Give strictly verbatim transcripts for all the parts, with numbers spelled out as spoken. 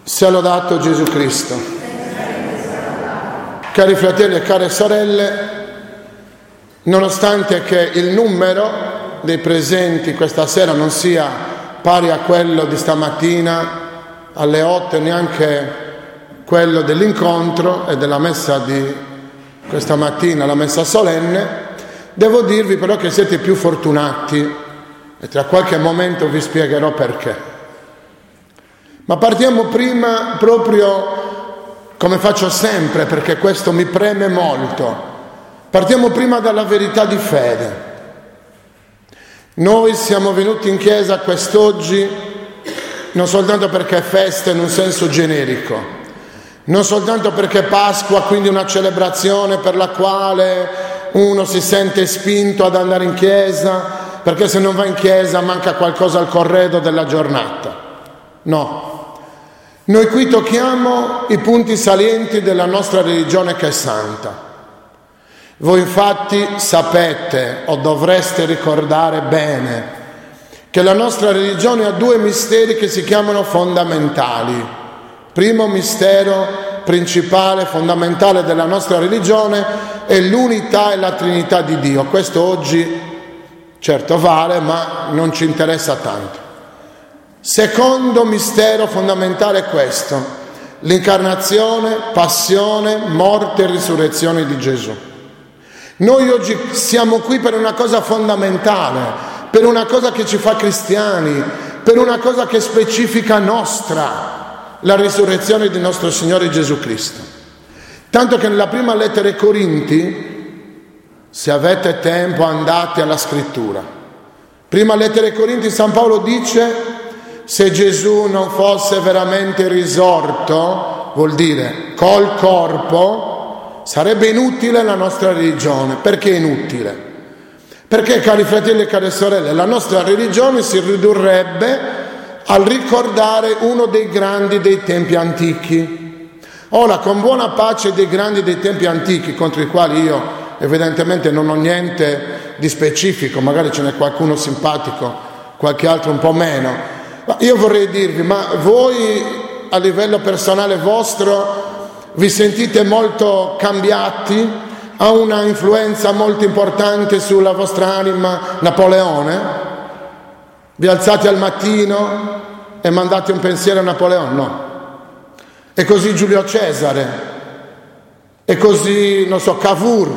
Sia lodato Gesù Cristo. Cari fratelli e care sorelle, nonostante che il numero dei presenti questa sera non sia pari a quello di stamattina alle otto, neanche quello dell'incontro e della messa di questa mattina, la messa solenne, devo dirvi però che siete più fortunati e tra qualche momento vi spiegherò perché. Ma partiamo prima proprio come faccio sempre, perché questo mi preme molto. Partiamo prima dalla verità di fede. Noi siamo venuti in chiesa quest'oggi non soltanto perché è festa in un senso generico, non soltanto perché è Pasqua, quindi una celebrazione per la quale uno si sente spinto ad andare in chiesa, perché se non va in chiesa manca qualcosa al corredo della giornata. No. Noi qui tocchiamo i punti salienti della nostra religione che è santa. Voi infatti sapete o dovreste ricordare bene che la nostra religione ha due misteri che si chiamano fondamentali. Primo mistero principale, fondamentale della nostra religione è l'unità e la Trinità di Dio. Questo oggi certo vale, ma non ci interessa tanto. Secondo mistero fondamentale è questo: l'incarnazione, passione, morte e risurrezione di Gesù. Noi oggi siamo qui per una cosa fondamentale, per una cosa che ci fa cristiani, per una cosa che è specifica nostra, la risurrezione di nostro Signore Gesù Cristo. Tanto che nella prima lettera ai Corinti, se avete tempo andate alla scrittura, prima lettera ai Corinti San Paolo dice: se Gesù non fosse veramente risorto, vuol dire col corpo, sarebbe inutile la nostra religione. Perché inutile? Perché, cari fratelli e care sorelle, la nostra religione si ridurrebbe al ricordare uno dei grandi dei tempi antichi. Ora, con buona pace dei grandi dei tempi antichi, contro i quali io evidentemente non ho niente di specifico, magari ce n'è qualcuno simpatico, qualche altro un po' meno, ma io vorrei dirvi, ma voi a livello personale vostro vi sentite molto cambiati? Ha una influenza molto importante sulla vostra anima Napoleone? Vi alzate al mattino e mandate un pensiero a Napoleone? No. E così Giulio Cesare? E così, non so, Cavour?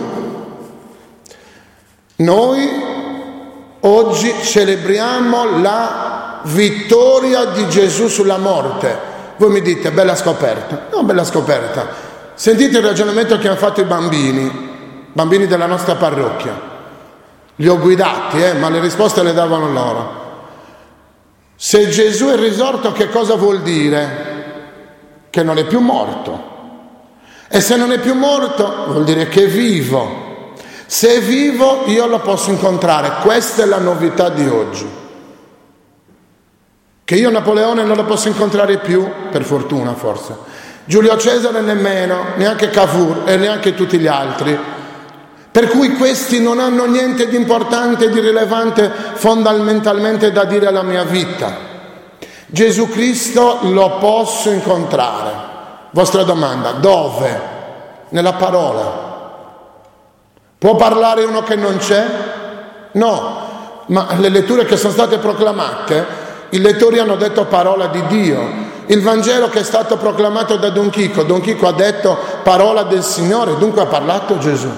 Noi oggi celebriamo la vittoria di Gesù sulla morte. Voi mi dite, bella scoperta. No, bella scoperta. Sentite il ragionamento che hanno fatto i bambini, bambini della nostra parrocchia. Li ho guidati, eh, ma le risposte le davano loro. Se Gesù è risorto, che cosa vuol dire? Che non è più morto. E se non è più morto, vuol dire che è vivo. Se è vivo, io lo posso incontrare. Questa è la novità di oggi. Che io Napoleone non lo posso incontrare più, per fortuna forse. Giulio Cesare nemmeno, neanche Cavour e neanche tutti gli altri. Per cui questi non hanno niente di importante, di rilevante fondamentalmente da dire alla mia vita. Gesù Cristo lo posso incontrare. Vostra domanda, dove? Nella parola. Può parlare uno che non c'è? No, ma le letture che sono state proclamate, i lettori hanno detto parola di Dio. Il Vangelo che è stato proclamato da Don Chico, Don Chico ha detto parola del Signore, dunque ha parlato Gesù.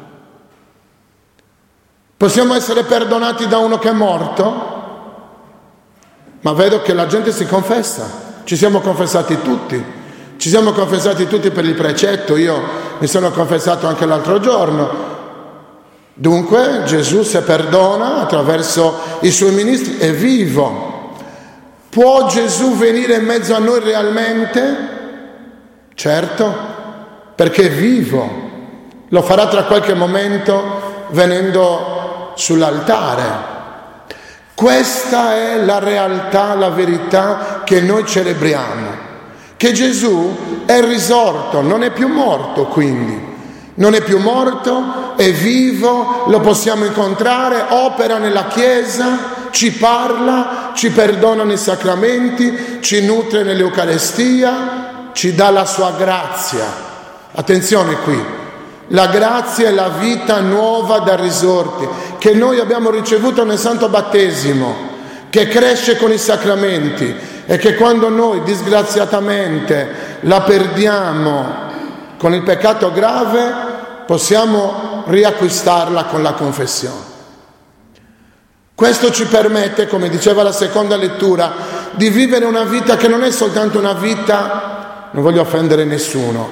Possiamo essere perdonati da uno che è morto? Ma vedo che la gente si confessa. Ci siamo confessati tutti. Ci siamo confessati tutti per il precetto. Io mi sono confessato anche l'altro giorno. Dunque Gesù, se perdona attraverso i suoi ministri, è vivo. Può Gesù venire in mezzo a noi realmente? Certo, perché è vivo. Lo farà tra qualche momento venendo sull'altare. Questa è la realtà, la verità che noi celebriamo. Che Gesù è risorto, non è più morto quindi. Non è più morto, è vivo, lo possiamo incontrare, opera nella Chiesa, ci parla, ci perdona nei sacramenti, ci nutre nell'Eucarestia, ci dà la sua grazia. Attenzione qui, la grazia è la vita nuova da risorti che noi abbiamo ricevuto nel Santo Battesimo, che cresce con i sacramenti e che quando noi disgraziatamente la perdiamo con il peccato grave possiamo riacquistarla con la confessione. Questo ci permette, come diceva la seconda lettura, di vivere una vita che non è soltanto una vita, non voglio offendere nessuno,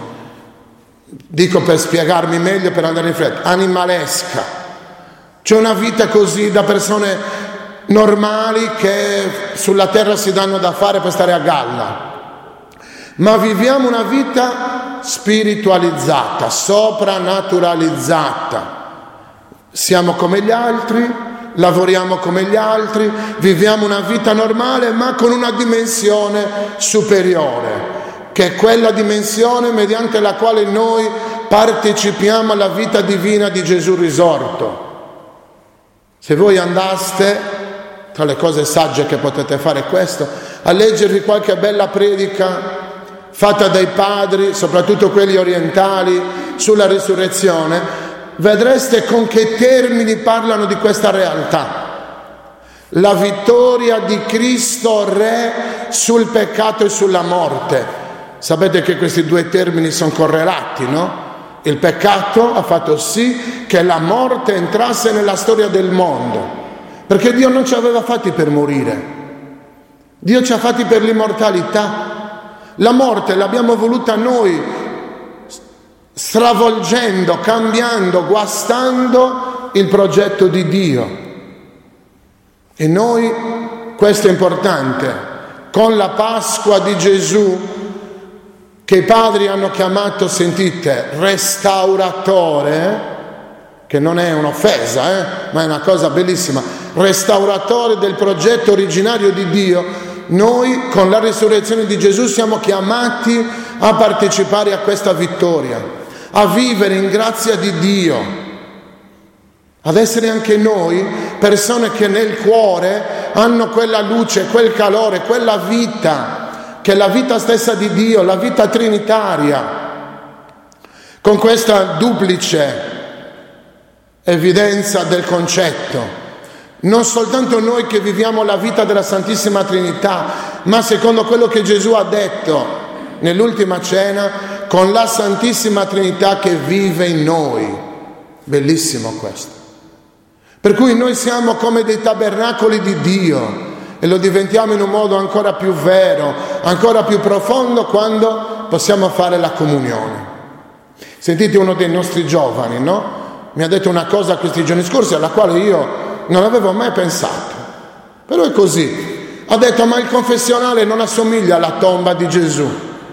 dico per spiegarmi meglio, per andare in fretta, animalesca. C'è una vita così da persone normali che sulla terra si danno da fare per stare a galla, ma viviamo una vita spiritualizzata, soprannaturalizzata. Siamo come gli altri, lavoriamo come gli altri, viviamo una vita normale ma con una dimensione superiore, che è quella dimensione mediante la quale noi partecipiamo alla vita divina di Gesù risorto. Se voi andaste, tra le cose sagge che potete fare è questo, a leggervi qualche bella predica fatta dai padri, soprattutto quelli orientali, sulla risurrezione, vedreste con che termini parlano di questa realtà. La vittoria di Cristo Re sul peccato e sulla morte. Sapete che questi due termini sono correlati, no? Il peccato ha fatto sì che la morte entrasse nella storia del mondo, perché Dio non ci aveva fatti per morire, Dio ci ha fatti per l'immortalità. La morte l'abbiamo voluta noi, stravolgendo, cambiando, guastando il progetto di Dio. E noi, questo è importante, con la Pasqua di Gesù, che i padri hanno chiamato, sentite, restauratore, che non è un'offesa, eh, ma è una cosa bellissima, restauratore del progetto originario di Dio, noi con la risurrezione di Gesù siamo chiamati a partecipare a questa vittoria, a vivere in grazia di Dio, ad essere anche noi persone che nel cuore hanno quella luce, quel calore, quella vita, che è la vita stessa di Dio, la vita trinitaria, con questa duplice evidenza del concetto. Non soltanto noi che viviamo la vita della Santissima Trinità, ma secondo quello che Gesù ha detto nell'ultima cena, con la Santissima Trinità che vive in noi. Bellissimo questo. Per cui noi siamo come dei tabernacoli di Dio e lo diventiamo in un modo ancora più vero, ancora più profondo quando possiamo fare la comunione. Sentite, uno dei nostri giovani, no? Mi ha detto una cosa questi giorni scorsi alla quale io non avevo mai pensato, però è così. Ha detto: ma il confessionale non assomiglia alla tomba di Gesù.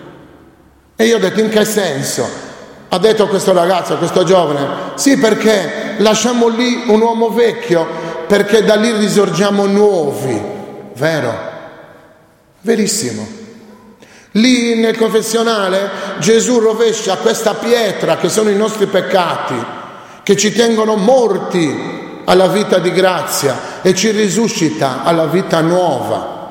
E io ho detto: in che senso? Ha detto questo ragazzo, questo giovane: sì, perché lasciamo lì un uomo vecchio, perché da lì risorgiamo nuovi. Vero? Verissimo. Lì nel confessionale Gesù rovescia questa pietra che sono i nostri peccati, che ci tengono morti alla vita di grazia e ci risuscita alla vita nuova.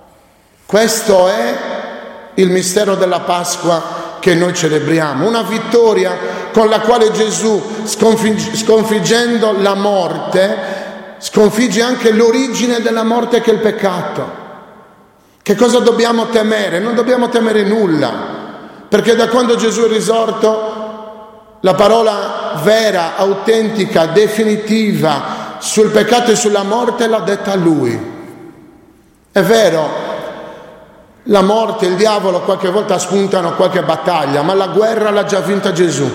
Questo è il mistero della Pasqua che noi celebriamo, una vittoria con la quale Gesù, sconfig- sconfiggendo la morte, sconfigge anche l'origine della morte, che è il peccato. Che cosa dobbiamo temere? Non dobbiamo temere nulla, perché da quando Gesù è risorto, la parola vera, autentica, definitiva sul peccato e sulla morte l'ha detta Lui. È vero, la morte, il diavolo qualche volta spuntano qualche battaglia, ma la guerra l'ha già vinta Gesù.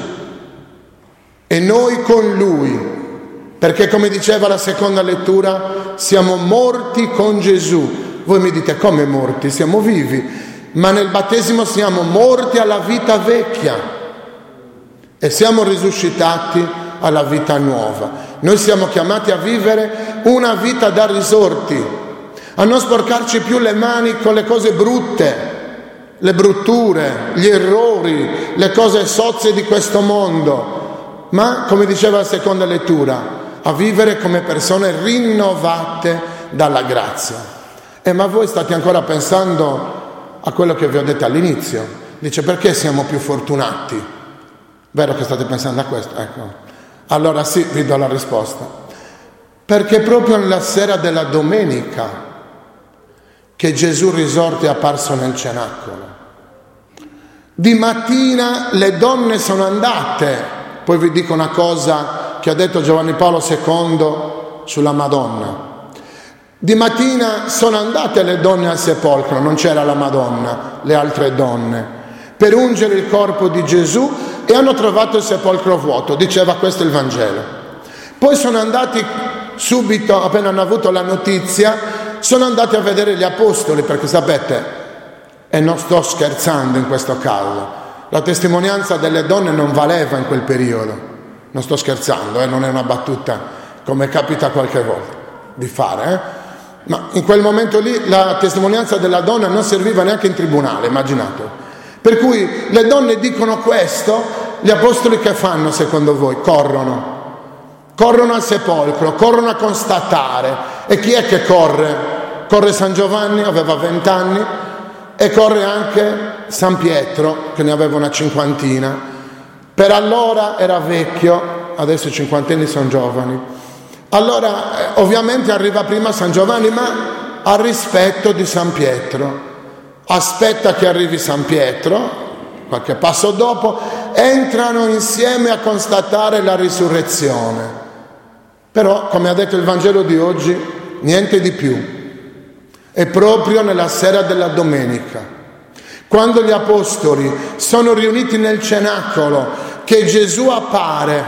E noi con Lui, perché come diceva la seconda lettura, siamo morti con Gesù. Voi mi dite: come morti? Siamo vivi, ma nel battesimo siamo morti alla vita vecchia e siamo risuscitati alla vita nuova. Noi siamo chiamati a vivere una vita da risorti, a non sporcarci più le mani con le cose brutte, le brutture, gli errori, le cose sozze di questo mondo, ma, come diceva la seconda lettura, a vivere come persone rinnovate dalla grazia. Eh, ma voi state ancora pensando a quello che vi ho detto all'inizio. Dice, perché siamo più fortunati? Vero che state pensando a questo? Ecco. Allora sì, vi do la risposta. Perché proprio nella sera della domenica che Gesù risorto è apparso nel cenacolo. Di mattina le donne sono andate, poi vi dico una cosa che ha detto Giovanni Paolo secondo sulla Madonna. Di mattina sono andate le donne al sepolcro, non c'era la Madonna, le altre donne, per ungere il corpo di Gesù e hanno trovato il sepolcro vuoto, diceva questo il Vangelo. Poi sono andati subito, appena hanno avuto la notizia, sono andati a vedere gli apostoli, perché sapete, e non sto scherzando in questo caso, la testimonianza delle donne non valeva in quel periodo, non sto scherzando, eh, non è una battuta come capita qualche volta di fare, eh? Ma in quel momento lì la testimonianza della donna non serviva neanche in tribunale, immaginate. Per cui le donne dicono questo, gli apostoli che fanno secondo voi? Corrono, corrono al sepolcro, corrono a constatare. E chi è che corre? Corre San Giovanni, aveva vent'anni, e corre anche San Pietro, che ne aveva una cinquantina. Per allora era vecchio, adesso i cinquantenni sono giovani. Allora eh, ovviamente arriva prima San Giovanni, ma al rispetto di San Pietro. Aspetta che arrivi San Pietro, qualche passo dopo, entrano insieme a constatare la risurrezione. Però, come ha detto il Vangelo di oggi, niente di più. È proprio nella sera della domenica, quando gli apostoli sono riuniti nel cenacolo, che Gesù appare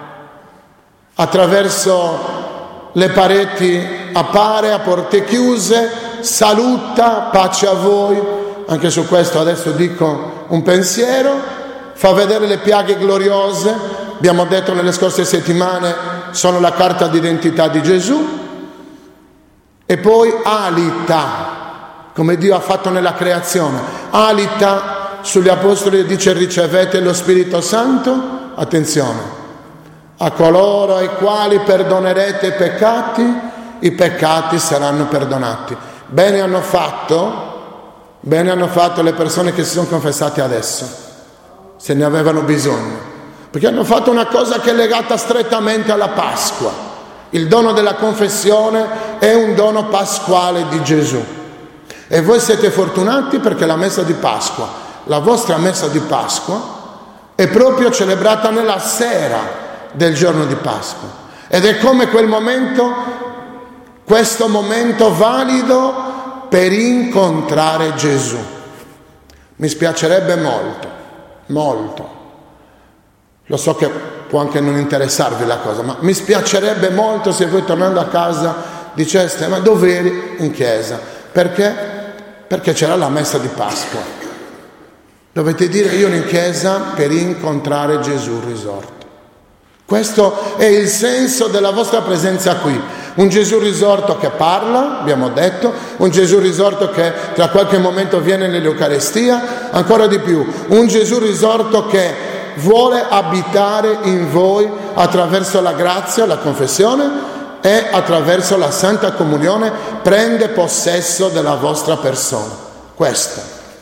attraverso le pareti, appare a porte chiuse, saluta, pace a voi. Anche su questo adesso dico un pensiero, fa vedere le piaghe gloriose, abbiamo detto nelle scorse settimane, sono la carta d'identità di Gesù. E poi alita, come Dio ha fatto nella creazione, alita sugli apostoli e dice: ricevete lo Spirito Santo, attenzione, a coloro ai quali perdonerete i peccati, i peccati saranno perdonati. Bene hanno fatto, bene hanno fatto le persone che si sono confessate adesso, se ne avevano bisogno, perché hanno fatto una cosa che è legata strettamente alla Pasqua. Il dono della confessione è un dono pasquale di Gesù. E voi siete fortunati perché la messa di Pasqua, la vostra messa di Pasqua, è proprio celebrata nella sera del giorno di Pasqua. Ed è come quel momento, questo momento valido per incontrare Gesù. Mi spiacerebbe molto, molto. Lo so che può anche non interessarvi la cosa, ma mi spiacerebbe molto se voi tornando a casa diceste: ma dove eri? In chiesa. Perché? Perché c'era la messa di Pasqua. Dovete dire: io ero in chiesa per incontrare Gesù risorto. Questo è il senso della vostra presenza qui. Un Gesù risorto che parla, abbiamo detto, un Gesù risorto che tra qualche momento viene nell'Eucarestia, ancora di più, un Gesù risorto che vuole abitare in voi attraverso la grazia, la confessione e attraverso la Santa Comunione, prende possesso della vostra persona. Questo.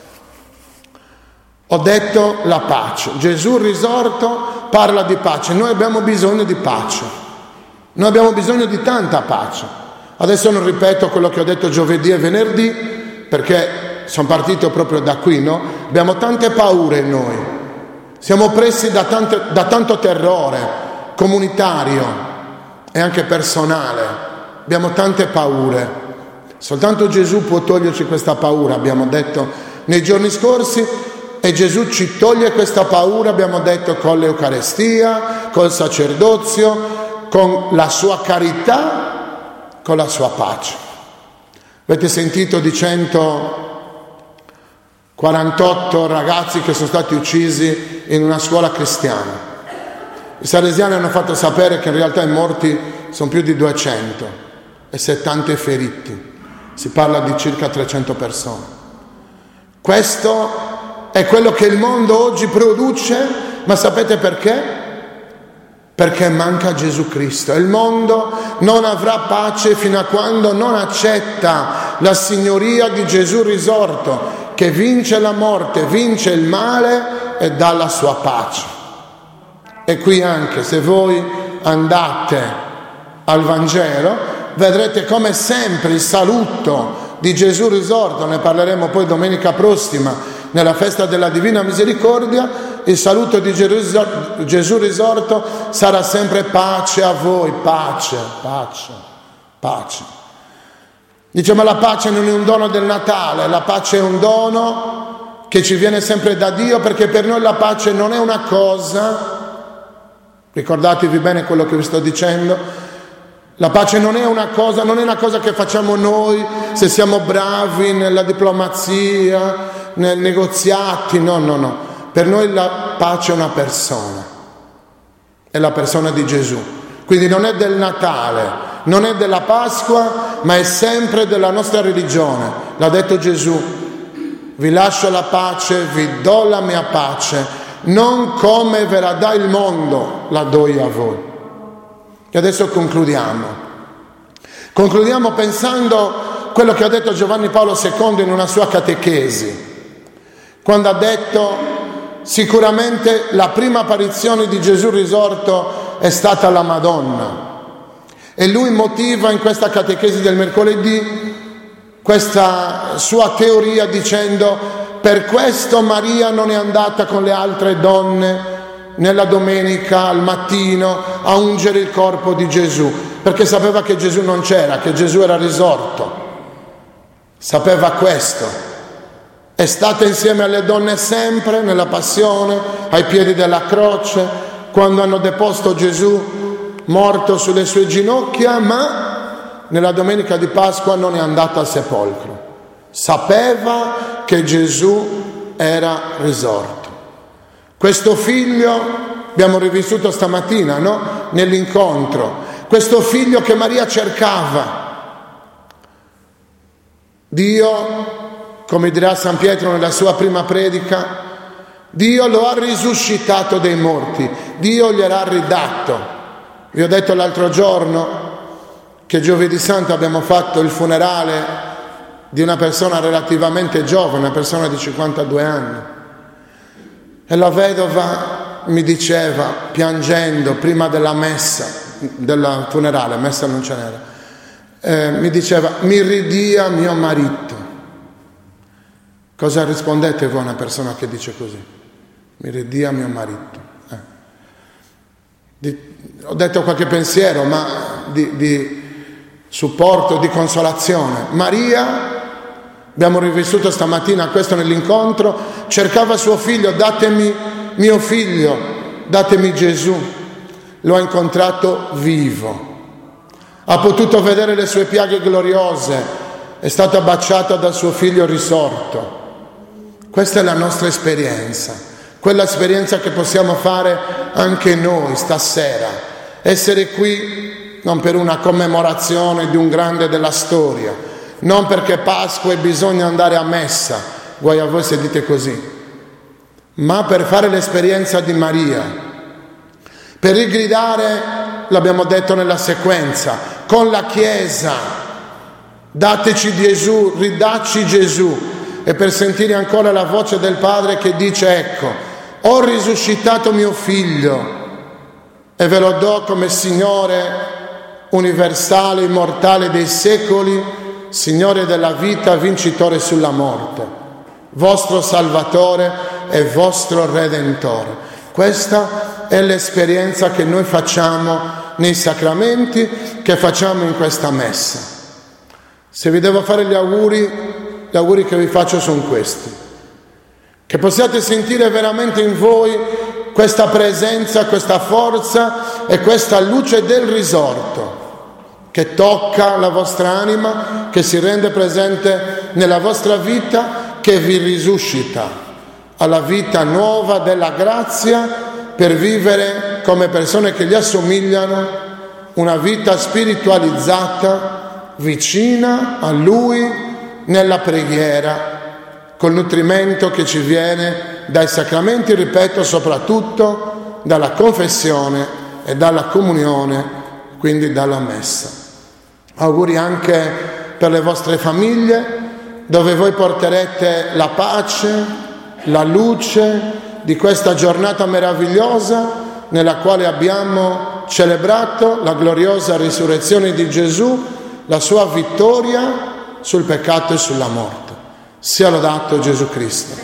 Ho detto la pace. Gesù risorto parla di pace. Noi abbiamo bisogno di pace. Noi abbiamo bisogno di tanta pace. Adesso non ripeto quello che ho detto giovedì e venerdì, perché sono partito proprio da qui, no? Abbiamo tante paure noi. Siamo oppressi da, tante, da tanto terrore comunitario e anche personale. Abbiamo tante paure. Soltanto Gesù può toglierci questa paura, abbiamo detto nei giorni scorsi, e Gesù ci toglie questa paura, abbiamo detto, con l'Eucarestia, col sacerdozio, con la sua carità, con la sua pace. Avete sentito di centoquarantotto ragazzi che sono stati uccisi in una scuola cristiana. I salesiani hanno fatto sapere che in realtà i morti sono più di duecento e settanta feriti. Si parla di circa trecento persone. Questo è quello che il mondo oggi produce, ma sapete perché? perché manca Gesù Cristo. Il mondo non avrà pace fino a quando non accetta la signoria di Gesù risorto, che vince la morte, vince il male e dà la sua pace. E qui anche, se voi andate al Vangelo, vedrete come sempre il saluto di Gesù risorto, ne parleremo poi domenica prossima nella festa della Divina Misericordia, il saluto di Gesù risorto sarà sempre pace a voi, pace, pace, pace. Dice, ma la pace non è un dono del Natale, la pace è un dono che ci viene sempre da Dio, perché per noi la pace non è una cosa, ricordatevi bene quello che vi sto dicendo, la pace non è una cosa, non è una cosa che facciamo noi se siamo bravi nella diplomazia, nei negoziati, no, no, no. Per noi la pace è una persona, è la persona di Gesù. Quindi non è del Natale, non è della Pasqua, ma è sempre della nostra religione. L'ha detto Gesù, vi lascio la pace, vi do la mia pace, non come ve la dà il mondo, la do io a voi. E adesso concludiamo. Concludiamo pensando quello che ha detto Giovanni Paolo secondo in una sua catechesi, quando ha detto: sicuramente la prima apparizione di Gesù risorto è stata la Madonna. E lui motiva in questa catechesi del mercoledì questa sua teoria dicendo: per questo Maria non è andata con le altre donne nella domenica al mattino a ungere il corpo di Gesù, perché sapeva che Gesù non c'era, che Gesù era risorto. Sapeva questo. È stata insieme alle donne sempre nella passione, ai piedi della croce, quando hanno deposto Gesù morto sulle sue ginocchia, ma nella domenica di Pasqua non è andata al sepolcro. Sapeva che Gesù era risorto. Questo figlio, abbiamo rivissuto stamattina, no? Nell'incontro, questo figlio che Maria cercava. Dio, come dirà San Pietro nella sua prima predica, Dio lo ha risuscitato dai morti, Dio gliel'ha ridato. Vi ho detto l'altro giorno che giovedì santo abbiamo fatto il funerale di una persona relativamente giovane, una persona di cinquantadue anni. E la vedova mi diceva, piangendo, prima della messa, del funerale, messa non ce n'era, eh, mi diceva: mi ridia mio marito. Cosa rispondete voi a una persona che dice così? Mi ridia mio marito. Eh. Di, ho detto qualche pensiero, ma di, di supporto, di consolazione. Maria, abbiamo rivissuto stamattina questo nell'incontro, cercava suo figlio: datemi mio figlio, datemi Gesù. Lo ha incontrato vivo, ha potuto vedere le sue piaghe gloriose, è stata baciata dal suo figlio risorto. Questa è la nostra esperienza, quella esperienza che possiamo fare anche noi stasera, essere qui non per una commemorazione di un grande della storia, non perché Pasqua e bisogna andare a messa, guai a voi se dite così, ma per fare l'esperienza di Maria, per rigridare, l'abbiamo detto nella sequenza, con la Chiesa: dateci Gesù, ridacci Gesù, e per sentire ancora la voce del Padre che dice: ecco, ho risuscitato mio figlio e ve lo do come Signore universale, immortale dei secoli, Signore della vita, vincitore sulla morte, vostro Salvatore e vostro Redentore. Questa è l'esperienza che noi facciamo nei sacramenti, che facciamo in questa messa. Se vi devo fare gli auguri, gli auguri che vi faccio sono questi: che possiate sentire veramente in voi questa presenza, questa forza e questa luce del risorto, che tocca la vostra anima, che si rende presente nella vostra vita, che vi risuscita alla vita nuova della grazia per vivere come persone che gli assomigliano, una vita spiritualizzata, vicina a Lui, nella preghiera, col nutrimento che ci viene dai sacramenti, ripeto, soprattutto dalla confessione e dalla comunione, quindi dalla messa. Auguri anche per le vostre famiglie, dove voi porterete la pace, la luce di questa giornata meravigliosa nella quale abbiamo celebrato la gloriosa risurrezione di Gesù, la sua vittoria sul peccato e sulla morte. Sia lodato Gesù Cristo.